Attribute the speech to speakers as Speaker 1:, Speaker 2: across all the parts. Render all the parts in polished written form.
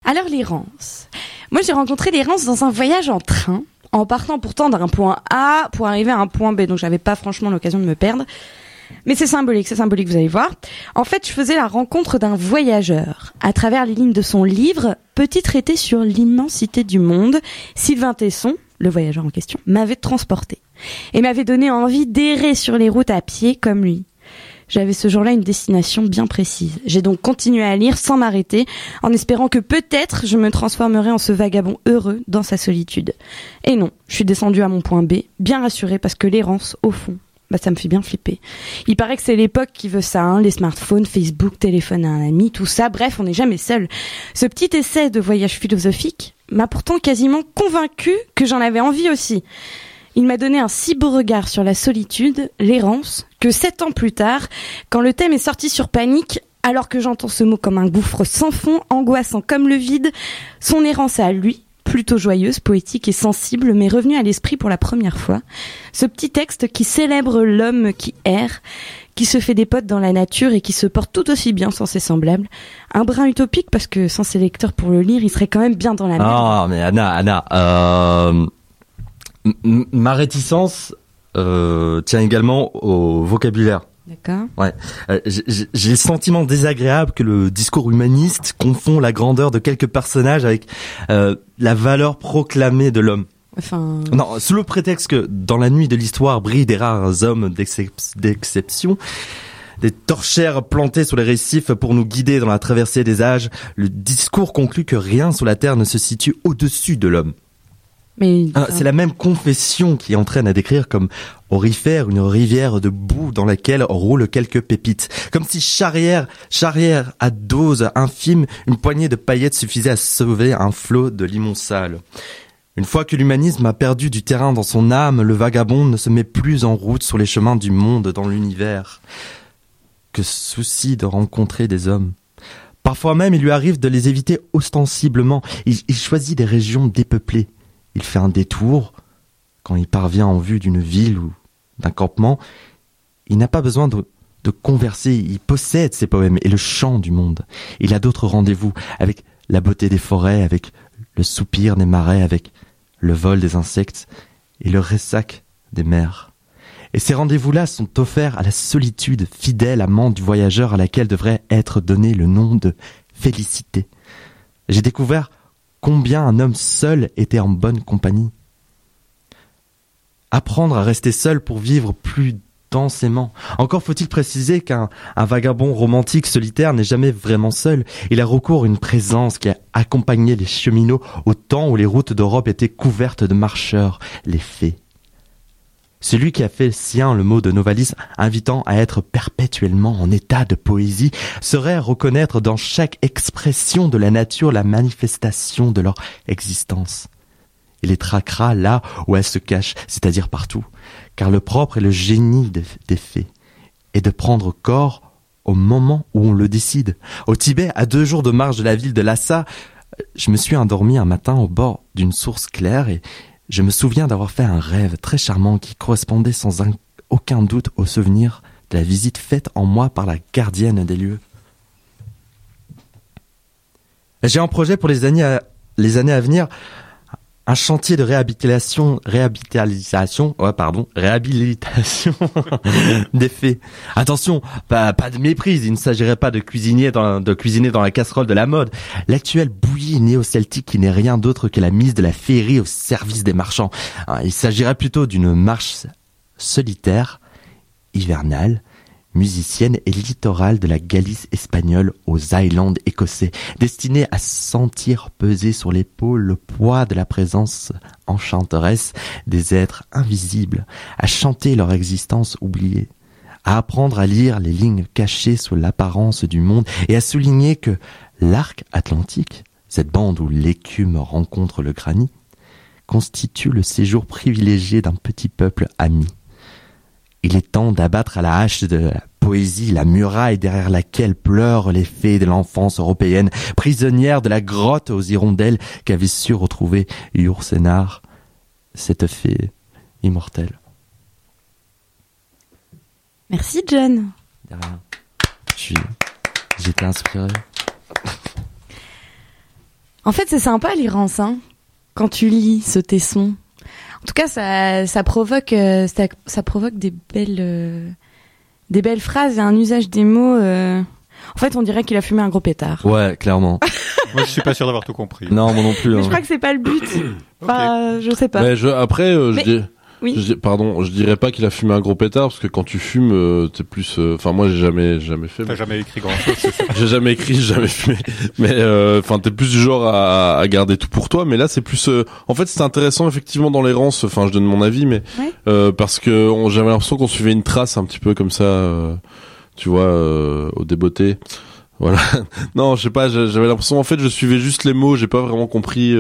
Speaker 1: Alors l'errance. Moi j'ai rencontré l'errance dans un voyage en train, en partant pourtant d'un point A pour arriver à un point B, donc j'avais pas franchement l'occasion de me perdre. Mais c'est symbolique, vous allez voir. En fait, je faisais la rencontre d'un voyageur. À travers les lignes de son livre, Petit traité sur l'immensité du monde, Sylvain Tesson, le voyageur en question, m'avait transporté. Et m'avait donné envie d'errer sur les routes à pied comme lui. J'avais ce jour-là une destination bien précise. J'ai donc continué à lire sans m'arrêter, en espérant que peut-être je me transformerais en ce vagabond heureux dans sa solitude. Et non, je suis descendue à mon point B, bien rassurée parce que l'errance, au fond, ça me fait bien flipper. Il paraît que c'est l'époque qui veut ça, hein, les smartphones, Facebook, téléphone à un ami, tout ça, bref, on n'est jamais seul. Ce petit essai de voyage philosophique m'a pourtant quasiment convaincu que j'en avais envie aussi. Il m'a donné un si beau regard sur la solitude, l'errance, que 7 ans plus tard, quand le thème est sorti sur Panique, alors que j'entends ce mot comme un gouffre sans fond, angoissant comme le vide, son errance à lui, plutôt joyeuse, poétique et sensible, m'est revenue à l'esprit pour la première fois. Ce petit texte qui célèbre l'homme qui erre, qui se fait des potes dans la nature et qui se porte tout aussi bien sans ses semblables. Un brin utopique parce que sans ses lecteurs pour le lire, il serait quand même bien dans la merde.
Speaker 2: Ah, mais Anna, ma réticence tient également au vocabulaire.
Speaker 1: D'accord.
Speaker 2: Ouais. J'ai le sentiment désagréable que le discours humaniste confond la grandeur de quelques personnages avec la valeur proclamée de l'homme.
Speaker 1: Enfin...
Speaker 2: Non, sous le prétexte que dans la nuit de l'histoire brillent des rares hommes d'exception, des torchères plantées sur les récifs pour nous guider dans la traversée des âges, le discours conclut que rien sur la terre ne se situe au-dessus de l'homme.
Speaker 1: Mais...
Speaker 2: C'est la même confession qui entraîne à décrire comme aurifère une rivière de boue dans laquelle roulent quelques pépites. Comme si charrière à dose infime, une poignée de paillettes suffisait à sauver un flot de limon sale. Une fois que l'humanisme a perdu du terrain dans son âme, le vagabond ne se met plus en route sur les chemins du monde dans l'univers. Que souci de rencontrer des hommes. Parfois même, il lui arrive de les éviter ostensiblement. Il choisit des régions dépeuplées. Il fait un détour. Quand il parvient en vue d'une ville ou d'un campement, il n'a pas besoin de converser. Il possède ses poèmes et le chant du monde. Il a d'autres rendez-vous avec la beauté des forêts, avec le soupir des marais, avec le vol des insectes et le ressac des mers. Et ces rendez-vous-là sont offerts à la solitude, fidèle amante du voyageur à laquelle devrait être donné le nom de félicité. J'ai découvert combien un homme seul était en bonne compagnie. Apprendre à rester seul pour vivre plus densément. Encore faut-il préciser qu'un vagabond romantique solitaire n'est jamais vraiment seul. Il a recours à une présence qui a accompagné les cheminots au temps où les routes d'Europe étaient couvertes de marcheurs, les fées. Celui qui a fait sien le mot de Novalis, invitant à être perpétuellement en état de poésie, saurait reconnaître dans chaque expression de la nature la manifestation de leur existence. Il les traquera là où elles se cachent, c'est-à-dire partout, car le propre est le génie des fées, et de prendre corps au moment où on le décide. Au Tibet, à 2 jours de marche de la ville de Lhasa, je me suis endormi un matin au bord d'une source claire et je me souviens d'avoir fait un rêve très charmant qui correspondait sans aucun doute au souvenir de la visite faite en moi par la gardienne des lieux. J'ai un projet pour les années à venir, un chantier de réhabilitation des fées. Attention, pas de méprise, il ne s'agirait pas de cuisiner dans la casserole de la mode. L'actuelle bouillie néo-celtique qui n'est rien d'autre que la mise de la féerie au service des marchands. Il s'agirait plutôt d'une marche solitaire, hivernale, musicienne et littorale de la Galice espagnole aux Highlands écossais, destinée à sentir peser sur l'épaule le poids de la présence enchanteresse des êtres invisibles, à chanter leur existence oubliée, à apprendre à lire les lignes cachées sous l'apparence du monde et à souligner que l'arc atlantique, cette bande où l'écume rencontre le granit, constitue le séjour privilégié d'un petit peuple ami. Il est temps d'abattre à la hache de la poésie la muraille derrière laquelle pleurent les fées de l'enfance européenne, prisonnières de la grotte aux hirondelles qu'avait su retrouver Yourcenar, cette fée immortelle.
Speaker 1: Merci John.
Speaker 2: De rien. J'étais inspiré.
Speaker 1: En fait, c'est sympa l'Irance, hein, quand tu lis ce tesson. En tout cas, ça provoque des belles phrases et un usage des mots. En fait, on dirait qu'il a fumé un gros pétard.
Speaker 2: Ouais, clairement.
Speaker 3: Moi, je suis pas sûr d'avoir tout compris.
Speaker 2: Non, moi non plus.
Speaker 1: Mais
Speaker 2: hein.
Speaker 1: je crois que c'est pas le but. Enfin, je sais pas.
Speaker 4: Mais
Speaker 1: Oui.
Speaker 4: je dirais pas qu'il a fumé un gros pétard parce que quand tu fumes, t'es plus. Enfin, moi, j'ai jamais fait.
Speaker 3: T'as jamais écrit grand-chose, c'est ça?
Speaker 4: J'ai jamais écrit, j'ai jamais fumé. Mais enfin, t'es plus du genre à garder tout pour toi. Mais là, c'est plus. En fait, c'est intéressant effectivement dans l'errance. Enfin, je donne mon avis, mais parce que j'avais l'impression qu'on suivait une trace un petit peu comme ça. Tu vois, au débeauté. Voilà. Non, je sais pas. J'avais l'impression. En fait, je suivais juste les mots. J'ai pas vraiment compris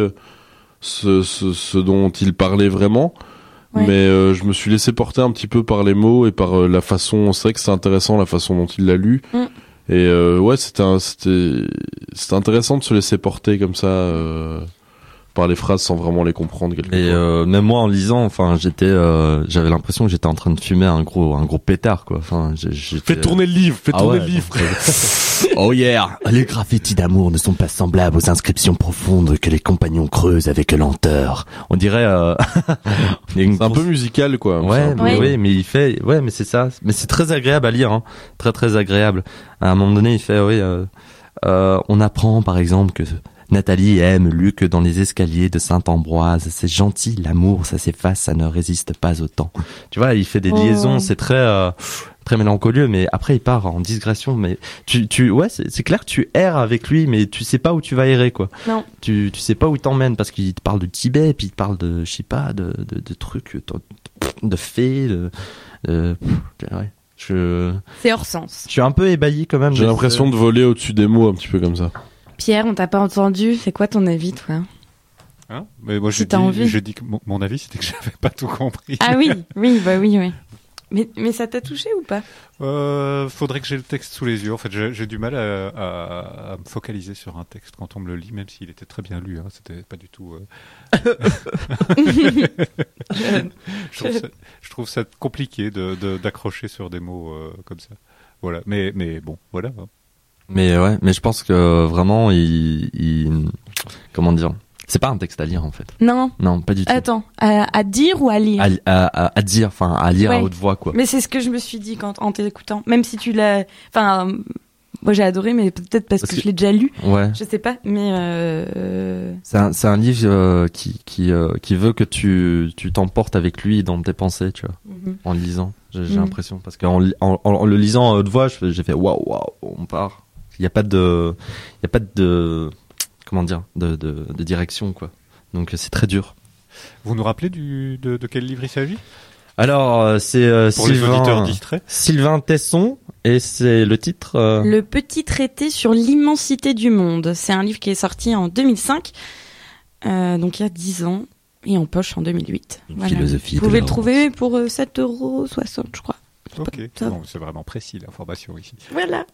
Speaker 4: ce dont il parlait vraiment.
Speaker 1: Ouais.
Speaker 4: Mais je me suis laissé porter un petit peu par les mots et par la façon. C'est vrai que c'est intéressant la façon dont il l'a lu. Et ouais, c'était intéressant de se laisser porter comme ça par les phrases sans vraiment les comprendre quelquefois.
Speaker 2: Et même moi en lisant, enfin j'avais l'impression que j'étais en train de fumer un gros pétard quoi. Enfin
Speaker 4: Fais tourner le livre,
Speaker 2: ouais,
Speaker 4: le livre.
Speaker 2: Oh yeah. Les graffitis d'amour ne sont pas semblables aux inscriptions profondes que les compagnons creusent avec lenteur. On dirait
Speaker 4: c'est un peu musical quoi.
Speaker 2: Ouais, mais il fait mais c'est ça, mais c'est très agréable à lire hein. Très agréable. À un moment donné, il fait on apprend par exemple que Nathalie aime Luc dans les escaliers de Saint-Ambroise. C'est gentil, l'amour, ça s'efface, ça ne résiste pas au temps. Tu vois, il fait des liaisons, c'est très mélancolieux, mais après il part en digression. Mais c'est clair que tu erres avec lui, mais tu sais pas où tu vas errer, quoi.
Speaker 1: Non.
Speaker 2: Tu sais pas où il t'emmène parce qu'il te parle de Tibet, puis il te parle de, je sais pas, de trucs, de fées, ouais.
Speaker 1: C'est hors sens.
Speaker 2: Je suis un peu ébahi quand même.
Speaker 4: J'ai l'impression de voler au-dessus des mots un petit peu comme ça.
Speaker 1: Pierre, on t'a pas entendu. C'est quoi ton avis, toi?
Speaker 3: Hein? Mais moi,
Speaker 1: Si t'as envie.
Speaker 3: je dis que mon avis, c'était que j'avais pas tout compris.
Speaker 1: Ah oui. Mais ça t'a touché ou pas?
Speaker 3: Faudrait que j'ai le texte sous les yeux. En fait, j'ai du mal à me focaliser sur un texte quand on me le lit, même s'il était très bien lu. Hein, c'était pas du tout. Je trouve ça compliqué d'accrocher sur des mots comme ça. Voilà. Mais bon, voilà.
Speaker 2: Mais je pense que vraiment, comment dire, c'est pas un texte à lire en fait.
Speaker 1: Non,
Speaker 2: pas du tout.
Speaker 1: Attends, à dire ou à lire?
Speaker 2: À dire, enfin à lire à haute voix quoi.
Speaker 1: Mais c'est ce que je me suis dit en t'écoutant, même si tu l'as, enfin, moi j'ai adoré, mais peut-être parce que je l'ai déjà lu.
Speaker 2: Ouais.
Speaker 1: Je sais pas, mais
Speaker 2: c'est un livre qui veut que tu t'emportes avec lui dans tes pensées, tu vois, en le lisant. J'ai l'impression parce qu'en le lisant à haute voix, j'ai fait waouh, on part. Il y a pas de comment dire, de direction quoi. Donc c'est très dur.
Speaker 3: Vous nous rappelez de quel livre il s'agit?
Speaker 2: Alors c'est
Speaker 3: pour les auditeurs distraits.
Speaker 2: Sylvain Tesson et c'est le titre
Speaker 1: Le petit traité sur l'immensité du monde. C'est un livre qui est sorti en 2005, donc il y a 10 ans, et en poche en 2008.
Speaker 2: Une philosophie.
Speaker 1: Vous pouvez le trouver pour 7,60 €, je crois.
Speaker 3: Ok, bon, c'est vraiment précis l'information ici.
Speaker 1: Voilà.